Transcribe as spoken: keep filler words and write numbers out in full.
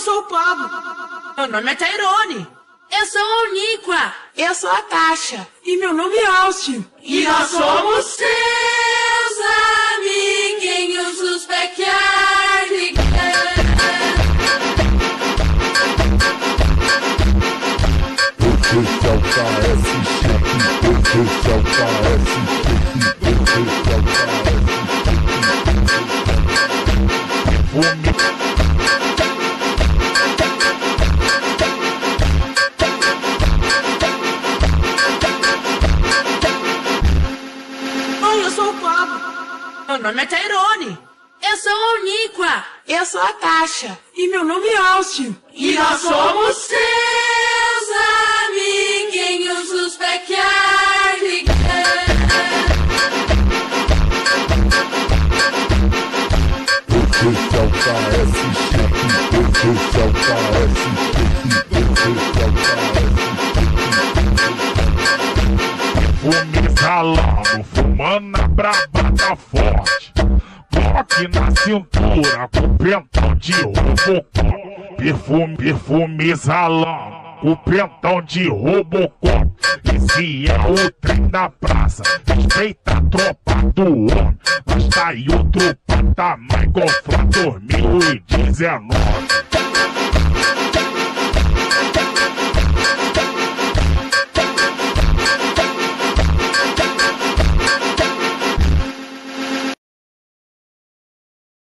sou o Pablo. Meu nome é Tairone. Eu sou a Oníqua. Eu sou a Tasha. E meu nome é Austin. E nós somos seus amiguinhos dos Backyard. Esse é o K S Chique, esse é o K S Chique, esse é o K S Chique. Oi, eu sou o Pablo. Meu nome é Tairone. Eu sou a Oníqua. Eu sou a Tasha. E meu nome é Austin. E nós somos seus amiguinhos dos Backyard. Esse é o K S Chique, esse é o K S Chique, esse é o K S Chique. Perfume ralando, fumando a braba da forte. Bloque na cintura com pentão de Robocop. Perfume, perfume ralando, o pentão de Robocop. Esse é o trem da praça, respeita a tropa do homem. Nós tá em outro patamar igual Flá dois mil e dezenove.